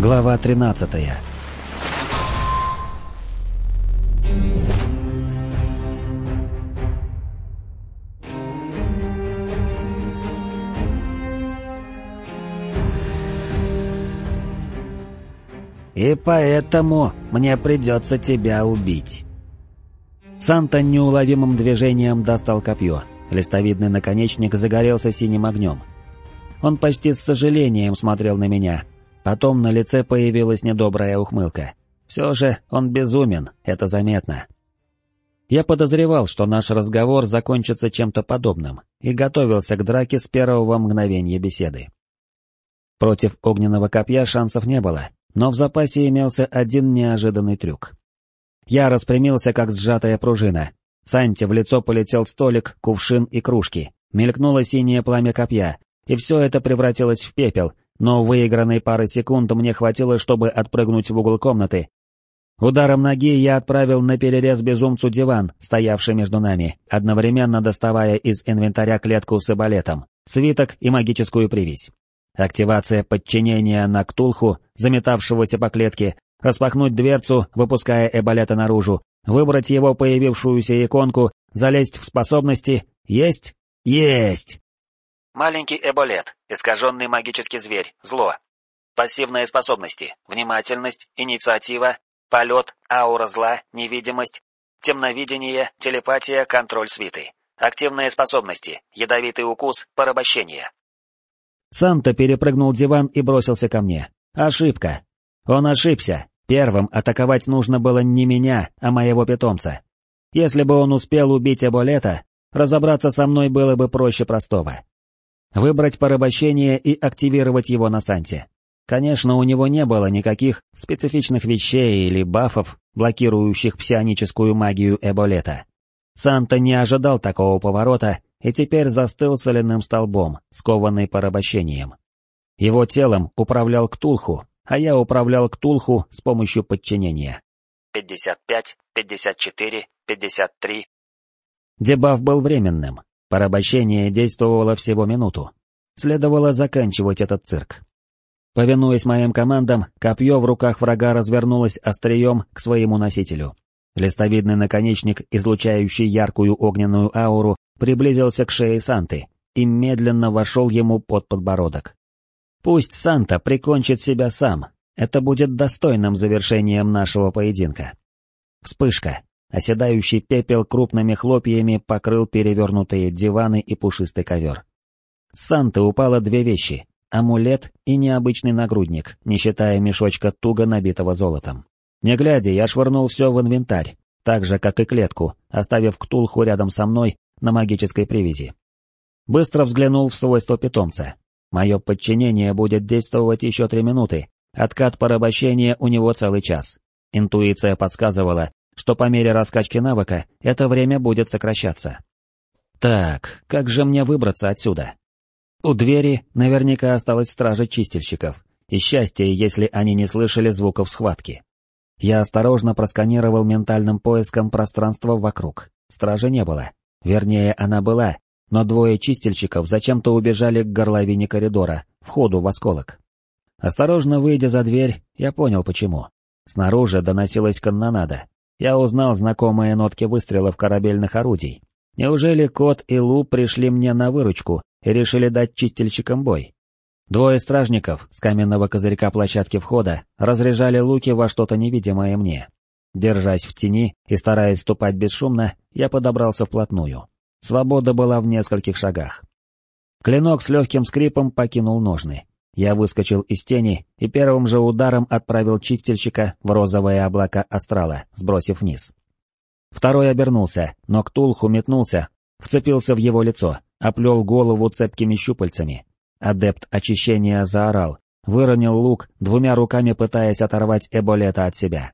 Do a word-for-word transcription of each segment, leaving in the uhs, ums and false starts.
Глава тринадцатая. «И поэтому мне придется тебя убить». Санта неуловимым движением достал копье. Листовидный наконечник загорелся синим огнем. Он почти с сожалением смотрел на меня. Потом на лице появилась недобрая ухмылка. Все же он безумен, это заметно. Я подозревал, что наш разговор закончится чем-то подобным, и готовился к драке с первого мгновения беседы. Против огненного копья шансов не было, но в запасе имелся один неожиданный трюк. Я распрямился, как сжатая пружина. Санте в лицо полетел столик, кувшин и кружки. Мелькнуло синее пламя копья, и все это превратилось в пепел, но выигранной пары секунд мне хватило, чтобы отпрыгнуть в угол комнаты. Ударом ноги я отправил на перерез безумцу диван, стоявший между нами, одновременно доставая из инвентаря клетку с эболетом, свиток и магическую привязь. Активация подчинения на Ктулху, заметавшегося по клетке, распахнуть дверцу, выпуская эболета наружу, выбрать его появившуюся иконку, залезть в способности. Есть? Есть! Маленький эболет, искаженный магический зверь, зло. Пассивные способности, внимательность, инициатива, полет, аура зла, невидимость, темновидение, телепатия, контроль свиты. Активные способности, ядовитый укус, порабощение. Санта перепрыгнул диван и бросился ко мне. Ошибка. Он ошибся. Первым атаковать нужно было не меня, а моего питомца. Если бы он успел убить эболета, разобраться со мной было бы проще простого. Выбрать порабощение и активировать его на Санте. Конечно, у него не было никаких специфичных вещей или бафов, блокирующих псионическую магию эболета. Санта не ожидал такого поворота и теперь застыл соляным столбом, скованный порабощением. Его телом управлял Ктулху, а я управлял Ктулху с помощью подчинения. пятьдесят пять, пятьдесят четыре, пятьдесят три. Дебаф был временным. Порабощение действовало всего минуту. Следовало заканчивать этот цирк. Повинуясь моим командам, копье в руках врага развернулось острием к своему носителю. Листовидный наконечник, излучающий яркую огненную ауру, приблизился к шее Санты и медленно вошел ему под подбородок. Пусть Санта прикончит себя сам, это будет достойным завершением нашего поединка. Вспышка. Оседающий пепел крупными хлопьями покрыл перевернутые диваны и пушистый ковер. С Санты упало две вещи — амулет и необычный нагрудник, не считая мешочка туго набитого золотом. Не глядя, я швырнул все в инвентарь, так же, как и клетку, оставив Ктулху рядом со мной на магической привязи. Быстро взглянул в свойства питомца. Мое подчинение будет действовать еще три минуты, откат порабощения у него целый час. Интуиция подсказывала, что по мере раскачки навыка это время будет сокращаться. Так, как же мне выбраться отсюда? У двери наверняка осталась стража чистильщиков, и счастье, если они не слышали звуков схватки. Я осторожно просканировал ментальным поиском пространство вокруг. Стражи не было. Вернее, она была, но двое чистильщиков зачем-то убежали к горловине коридора, входу в осколок. Осторожно выйдя за дверь, я понял почему. Снаружи доносилась канонада. Я узнал знакомые нотки выстрелов корабельных орудий. Неужели Кот и Лу пришли мне на выручку и решили дать чистильщикам бой? Двое стражников с каменного козырька площадки входа разряжали луки во что-то невидимое мне. Держась в тени и стараясь ступать бесшумно, я подобрался вплотную. Свобода была в нескольких шагах. Клинок с легким скрипом покинул ножны. Я выскочил из тени и первым же ударом отправил чистильщика в розовые облака астрала, сбросив вниз. Второй обернулся, но Ктулху метнулся, вцепился в его лицо, оплел голову цепкими щупальцами. Адепт очищения заорал, выронил лук, двумя руками пытаясь оторвать эболета от себя.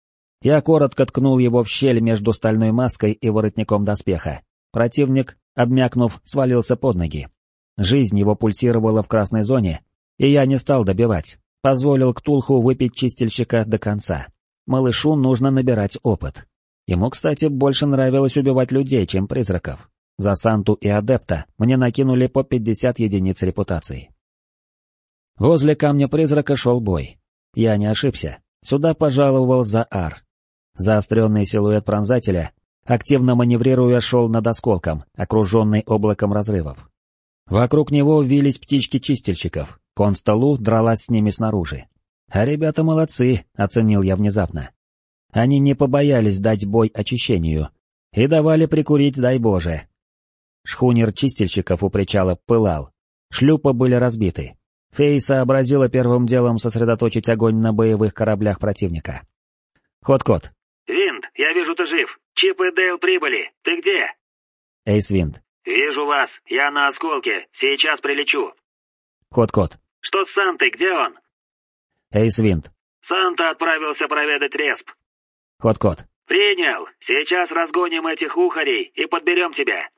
Я коротко ткнул его в щель между стальной маской и воротником доспеха. Противник, обмякнув, свалился под ноги. Жизнь его пульсировала в красной зоне, и я не стал добивать, позволил Ктулху выпить чистильщика до конца. Малышу нужно набирать опыт. Ему, кстати, больше нравилось убивать людей, чем призраков. За Санту и Адепта мне накинули по пятьдесят единиц репутации. Возле камня призрака шел бой. я не ошибся. Сюда пожаловал Заар. Заостренный силуэт пронзателя, активно маневрируя, шел над осколком, окруженный облаком разрывов. Вокруг него вились птички чистильщиков, Конста Лу дралась с ними снаружи. А ребята молодцы, оценил я внезапно. Они не побоялись дать бой очищению и давали прикурить, дай Боже. Шхунер чистильщиков у причала пылал, шлюпы были разбиты. Фей сообразила первым делом сосредоточить огонь на боевых кораблях противника. Ход-код. Винт, я вижу, ты жив. Чип и Дейл прибыли. Ты где? Эйс Винт. Вижу вас. Я на осколке. Сейчас прилечу. Ход-код. Что с Сантой? Где он? Эйс Винт. Санта отправился проведать Респ. Ход-код. Принял. Сейчас разгоним этих ухарей и подберем тебя.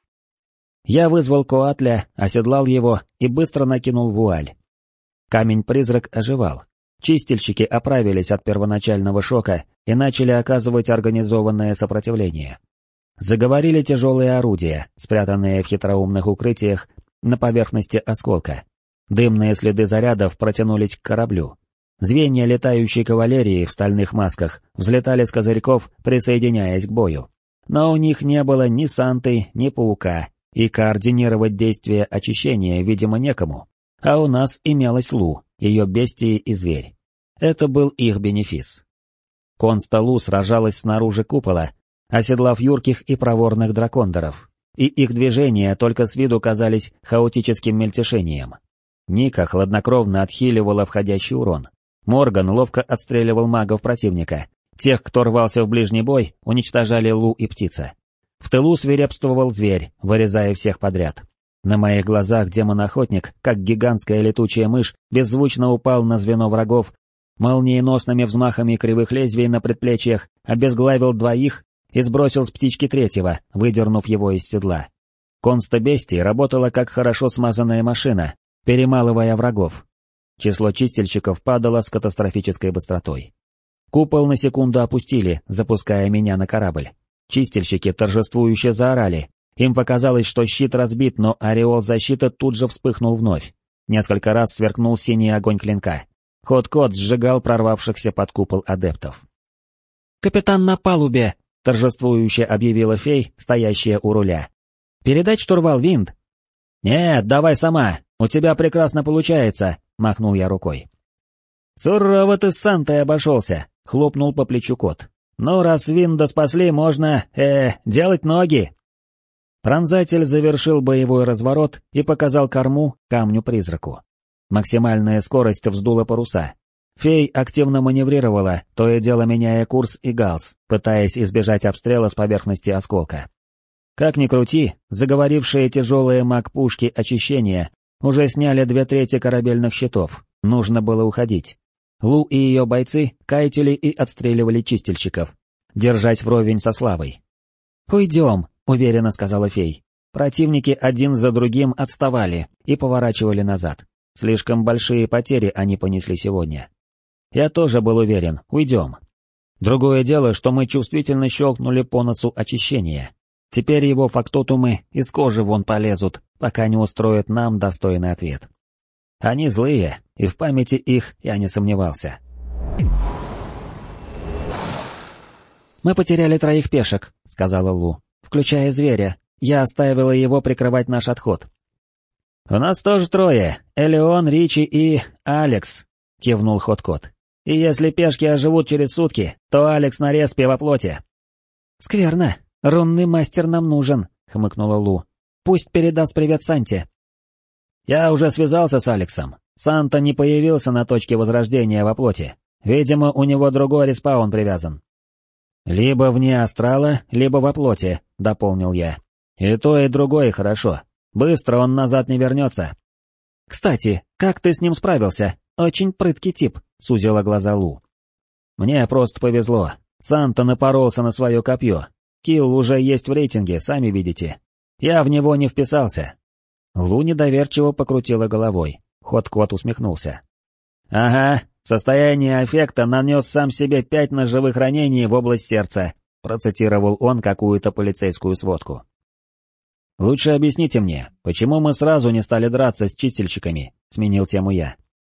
Я вызвал Коатля, оседлал его и быстро накинул вуаль. Камень-призрак оживал. Чистильщики оправились от первоначального шока и начали оказывать организованное сопротивление. Заговорили тяжелые орудия, спрятанные в хитроумных укрытиях на поверхности осколка. Дымные следы зарядов протянулись к кораблю. Звенья летающей кавалерии в стальных масках взлетали с козырьков, присоединяясь к бою. Но у них не было ни Санты, ни Паука, и координировать действия очищения, видимо, некому. А у нас имелась Лу, ее бестии и зверь. Это был их бенефис. Конста Лу сражалась снаружи купола, оседлав юрких и проворных дракондоров, и их движения только с виду казались хаотическим мельтешением. Ника хладнокровно отхиливала входящий урон. Морган ловко отстреливал магов противника. Тех, кто рвался в ближний бой, уничтожали Лу и Птица. В тылу свирепствовал зверь, вырезая всех подряд. На моих глазах демон-охотник, как гигантская летучая мышь, беззвучно упал на звено врагов, молниеносными взмахами кривых лезвий на предплечьях обезглавил двоих и сбросил с птички третьего, выдернув его из седла. Конста Бестии работала как хорошо смазанная машина, перемалывая врагов. Число чистильщиков падало с катастрофической быстротой. Купол на секунду опустили, запуская меня на корабль. Чистильщики торжествующе заорали. Им показалось, что щит разбит, но ореол защиты тут же вспыхнул вновь. Несколько раз сверкнул синий огонь клинка. Ход-код сжигал прорвавшихся под купол адептов. «Капитан на палубе!» — торжествующе объявила фей, стоящая у руля. «Передать штурвал, Винт?» «Нет, давай сама, у тебя прекрасно получается», — махнул я рукой. «Сурово ты с Сантой обошелся», — хлопнул по плечу кот. «Ну, раз Винда спасли, можно, э, делать ноги». Пронзатель завершил боевой разворот и показал корму камню-призраку. Максимальная скорость вздула паруса. Фей активно маневрировала, то и дело меняя курс и галс, пытаясь избежать обстрела с поверхности осколка. Как ни крути, заговорившие тяжелые маг-пушки очищения уже сняли две трети корабельных щитов, нужно было уходить. Лу и ее бойцы кайтили и отстреливали чистильщиков, держась вровень со славой. «Уйдем», — уверенно сказала фей. Противники один за другим отставали и поворачивали назад. Слишком большие потери они понесли сегодня. Я тоже был уверен, уйдем. Другое дело, что мы чувствительно щелкнули по носу очищения. Теперь его фактотумы из кожи вон полезут, пока не устроят нам достойный ответ. Они злые, и в памяти их я не сомневался. «Мы потеряли троих пешек», — сказала Лу, — «включая зверя. Я оставила его прикрывать наш отход». «У нас тоже трое. Элеон, Ричи и... Алекс», — кивнул Ход-Кот. «И если пешки оживут через сутки, то Алекс на респе во плоти». «Скверно. Рунный мастер нам нужен», — хмыкнула Лу. «Пусть передаст привет Санте». «Я уже связался с Алексом. Санта не появился на точке возрождения во плоти. Видимо, у него другой респаун привязан». «Либо вне астрала, либо во плоти», — дополнил я. «И то, и другое хорошо. Быстро он назад не вернется». «Кстати, как ты с ним справился? Очень прыткий тип», — сузила глаза Лу. «Мне просто повезло. Санта напоролся на свое копье. Килл уже есть в рейтинге, сами видите. Я в него не вписался». Лу недоверчиво покрутила головой. Ход-Кот усмехнулся. «Ага, в состоянии аффекта нанес сам себе пять ножевых ранений в область сердца», — процитировал он какую-то полицейскую сводку. «Лучше объясните мне, почему мы сразу не стали драться с чистильщиками?» — сменил тему я.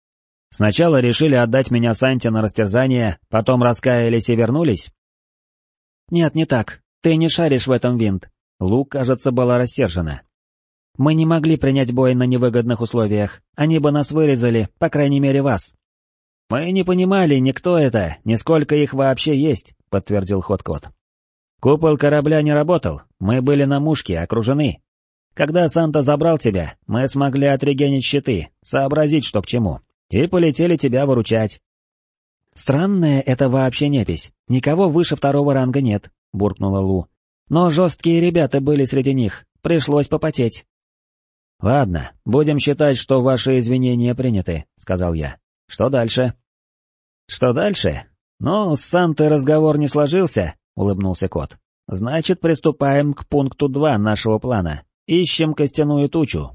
Сначала решили отдать меня Санте на растерзание, потом раскаялись и вернулись? Нет, не так. Ты не шаришь в этом, Винт. Лу, кажется, была рассержена. Мы не могли принять бой на невыгодных условиях. Они бы нас вырезали, по крайней мере вас. Мы не понимали, ни кто это, ни сколько их вообще есть, подтвердил Хот-Кот. Купол корабля не работал, мы были на мушке, окружены. Когда Санта забрал тебя, мы смогли отрегенить щиты, сообразить, что к чему, и полетели тебя выручать. Странная это вообще непись, никого выше второго ранга нет, буркнула Лу. Но жесткие ребята были среди них, пришлось попотеть. Ладно, будем считать, что ваши извинения приняты, сказал я. Что дальше? Что дальше? Ну, с Сантой разговор не сложился, улыбнулся кот. Значит, приступаем к пункту два нашего плана. Ищем костяную тучу.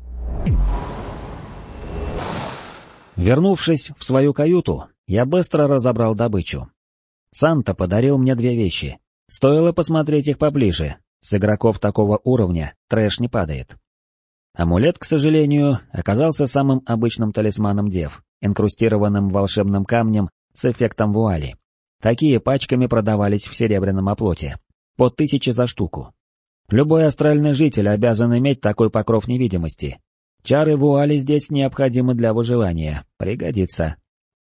Вернувшись в свою каюту, я быстро разобрал добычу. Санта подарил мне две вещи. Стоило посмотреть их поближе. С игроков такого уровня трэш не падает. Амулет, к сожалению, оказался самым обычным талисманом дев, инкрустированным волшебным камнем с эффектом вуали. Такие пачками продавались в серебряном оплоте. По тысяче за штуку. Любой астральный житель обязан иметь такой покров невидимости. Чары вуали здесь необходимы для выживания, пригодится.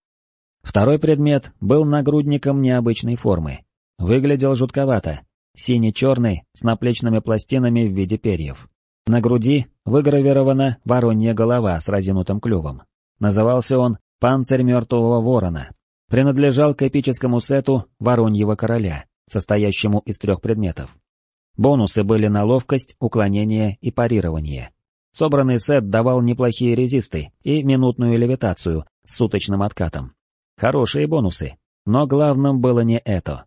Второй предмет был нагрудником необычной формы. Выглядел жутковато. Сине-черный, с наплечными пластинами в виде перьев. На груди выгравирована воронья голова с разинутым клювом. Назывался он «Панцирь мертвого ворона». Принадлежал к эпическому сету Вороньего короля, состоящему из трех предметов. Бонусы были на ловкость, уклонение и парирование. Собранный сет давал неплохие резисты и минутную левитацию с суточным откатом. Хорошие бонусы, но главным было не это.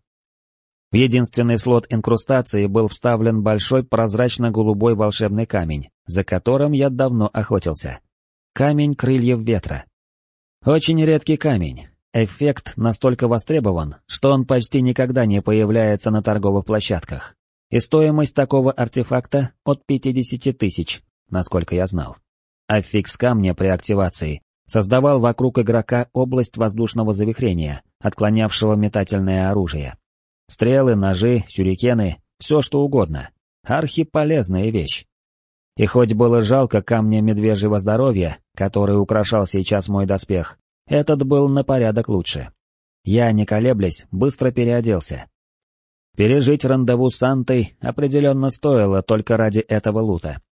В единственный слот инкрустации был вставлен большой прозрачно-голубой волшебный камень, за которым я давно охотился. Камень крыльев ветра. Очень редкий камень. Эффект настолько востребован, что он почти никогда не появляется на торговых площадках. И стоимость такого артефакта от пятидесяти тысяч, насколько я знал. Аффикс камня при активации создавал вокруг игрока область воздушного завихрения, отклонявшего метательное оружие. Стрелы, ножи, сюрикены, все что угодно. Архиполезная вещь. И хоть было жалко камня медвежьего здоровья, который украшал сейчас мой доспех, этот был на порядок лучше. Я, не колеблясь, быстро переоделся. Пережить рандеву с Сантой определенно стоило только ради этого лута.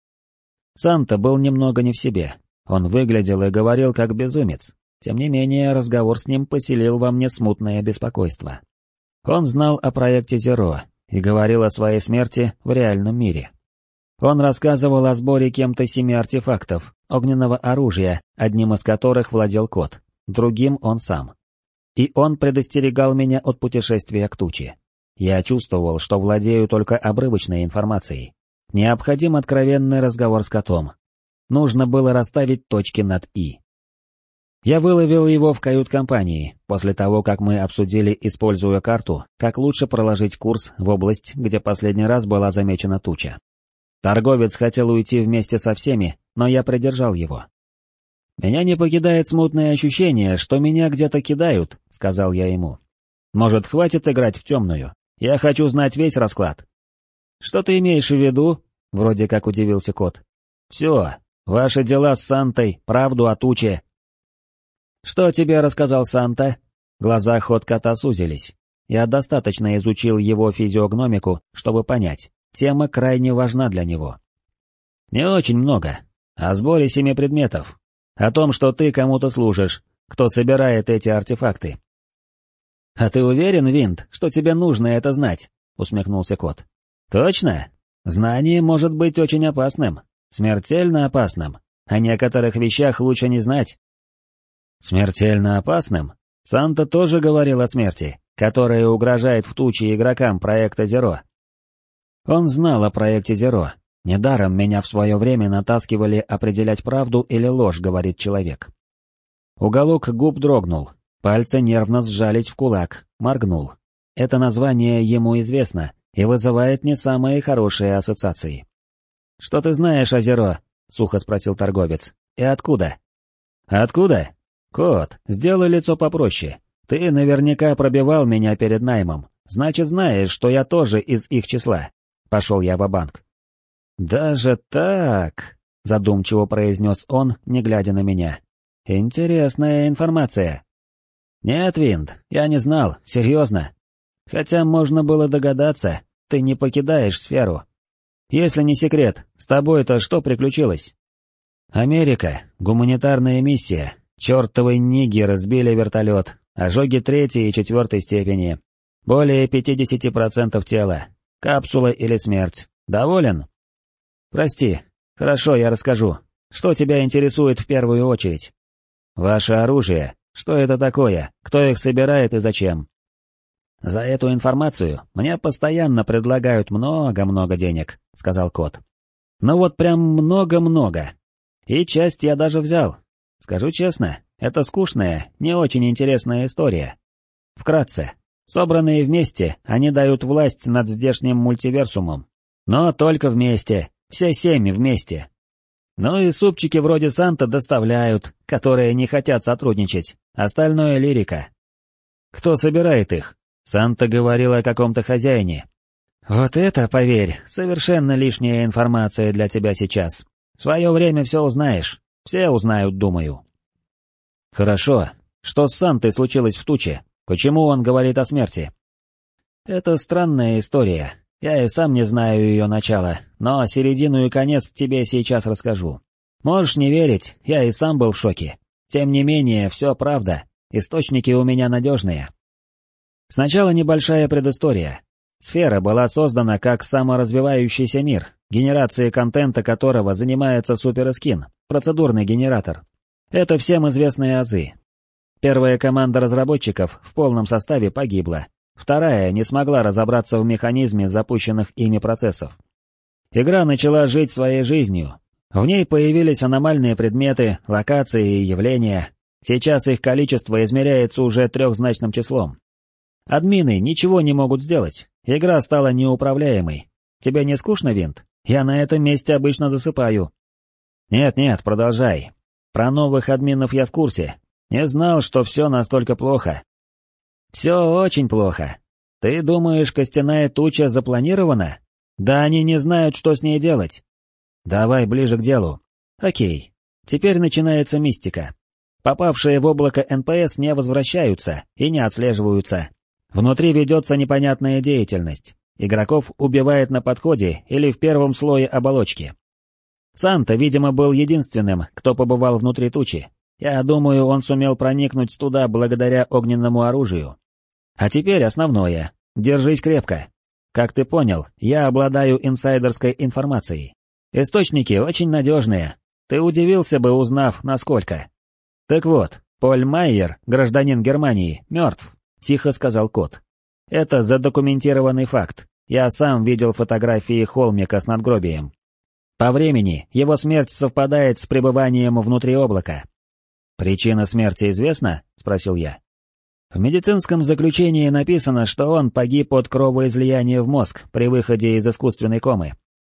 Санта был немного не в себе. Он выглядел и говорил как безумец. Тем не менее, разговор с ним поселил во мне смутное беспокойство. Он знал о проекте Зеро и говорил о своей смерти в реальном мире. Он рассказывал о сборе кем-то семи артефактов, огненного оружия, одним из которых владел кот, другим он сам. И он предостерегал меня от путешествия к туче. Я чувствовал, что владею только обрывочной информацией. Необходим откровенный разговор с котом. Нужно было расставить точки над «и». Я выловил его в кают-компании, после того, как мы обсудили, используя карту, как лучше проложить курс в область, где последний раз была замечена туча. Торговец хотел уйти вместе со всеми, но я придержал его. «Меня не покидает смутное ощущение, что меня где-то кидают», — сказал я ему. «Может, хватит играть в темную? Я хочу знать весь расклад». «Что ты имеешь в виду?» — вроде как удивился кот. «Все, ваши дела с Сантой, правду о туче». «Что тебе рассказал Санта?» Глаза Хот-Кота сузились. Я достаточно изучил его физиогномику, чтобы понять, тема крайне важна для него. «Не очень много. О сборе семи предметов. О том, что ты кому-то служишь, кто собирает эти артефакты». «А ты уверен, Винт, что тебе нужно это знать?» — усмехнулся кот. «Точно? Знание может быть очень опасным, смертельно опасным. О некоторых вещах лучше не знать». «Смертельно опасным? Санта тоже говорил о смерти, которая угрожает в туче игрокам проекта Зеро». Он знал о проекте Зеро. Недаром меня в свое время натаскивали определять правду или ложь, говорит человек. Уголок губ дрогнул, пальцы нервно сжались в кулак, моргнул. Это название ему известно и вызывает не самые хорошие ассоциации. «Что ты знаешь о Зеро?» — сухо спросил торговец. «И откуда?» «Откуда? «Кот, сделай лицо попроще. Ты наверняка пробивал меня перед наймом. Значит, знаешь, что я тоже из их числа». Пошел я ва-банк. «Даже так?» — задумчиво произнес он, не глядя на меня. «Интересная информация». «Нет, Винт, я не знал, серьезно. Хотя можно было догадаться, ты не покидаешь сферу. Если не секрет, с тобой-то что приключилось?» «Америка, гуманитарная миссия, чертовы ниги разбили вертолет, ожоги третьей и четвертой степени, более пятьдесят процентов тела, капсула или смерть. Доволен?» «Прости. Хорошо, я расскажу. Что тебя интересует в первую очередь?» «Ваше оружие. Что это такое? Кто их собирает и зачем?» «За эту информацию мне постоянно предлагают много-много денег», — сказал кот. «Ну вот прям много-много. И часть я даже взял. Скажу честно, это скучная, не очень интересная история. Вкратце, собранные вместе, они дают власть над здешним мультиверсумом. Но только вместе, все семь вместе. Ну и супчики вроде Санта доставляют, которые не хотят сотрудничать, остальное лирика. Кто собирает их? Санта говорил о каком-то хозяине. Вот это, поверь, совершенно лишняя информация для тебя сейчас. В свое время все узнаешь, все узнают, думаю. Хорошо, что с Сантой случилось в туче? Почему он говорит о смерти? Это странная история. Я и сам не знаю ее начала, но середину и конец тебе сейчас расскажу. Можешь не верить, я и сам был в шоке. Тем не менее, все правда, источники у меня надежные. Сначала небольшая предыстория. Сфера была создана как саморазвивающийся мир, генерацией контента которого занимается Суперскин, процедурный генератор. Это всем известные азы. Первая команда разработчиков в полном составе погибла. Вторая не смогла разобраться в механизме запущенных ими процессов. Игра начала жить своей жизнью. В ней появились аномальные предметы, локации и явления. Сейчас их количество измеряется уже трехзначным числом. Админы ничего не могут сделать. Игра стала неуправляемой. Тебе не скучно, Винт? Я на этом месте обычно засыпаю. Нет-нет, продолжай. Про новых админов я в курсе. Не знал, что все настолько плохо. Все очень плохо. Ты думаешь, костяная туча запланирована? Да они не знают, что с ней делать. Давай ближе к делу. Окей. Теперь начинается мистика. Попавшие в облако эн пэ эс не возвращаются и не отслеживаются. Внутри ведется непонятная деятельность. Игроков убивает на подходе или в первом слое оболочки. Санта, видимо, был единственным, кто побывал внутри тучи. Я думаю, он сумел проникнуть туда благодаря огненному оружию. А теперь основное. Держись крепко. Как ты понял, я обладаю инсайдерской информацией. Источники очень надежные. Ты удивился бы, узнав, насколько. Так вот, Поль Майер, гражданин Германии, мертв, тихо сказал кот. Это задокументированный факт. Я сам видел фотографии холмика с надгробием. По времени его смерть совпадает с пребыванием внутри облака. «Причина смерти известна?» — спросил я. В медицинском заключении написано, что он погиб от кровоизлияния в мозг при выходе из искусственной комы.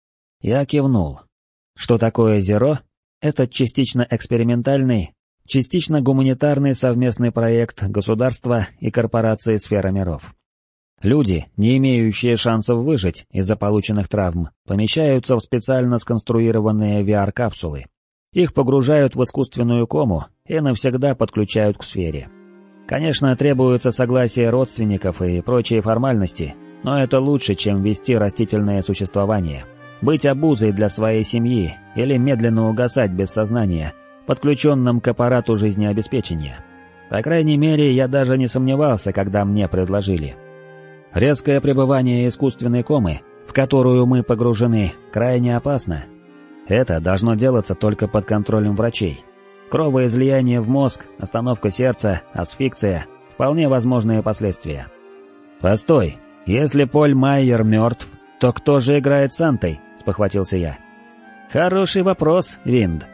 Я кивнул. Что такое Зеро? Это частично экспериментальный, частично гуманитарный совместный проект государства и корпорации «Сфера миров». Люди, не имеющие шансов выжить из-за полученных травм, помещаются в специально сконструированные ви ар-капсулы. Их погружают в искусственную кому и навсегда подключают к сфере. Конечно, требуется согласие родственников и прочие формальности, но это лучше, чем вести растительное существование, быть обузой для своей семьи или медленно угасать без сознания, подключенным к аппарату жизнеобеспечения. По крайней мере, я даже не сомневался, когда мне предложили. Резкое пребывание искусственной комы, в которую мы погружены, крайне опасно. Это должно делаться только под контролем врачей. Кровоизлияние в мозг, остановка сердца, асфиксия – вполне возможные последствия. «Постой, если Поль Майер мертв, то кто же играет Сантой?» – спохватился я. «Хороший вопрос, Винд.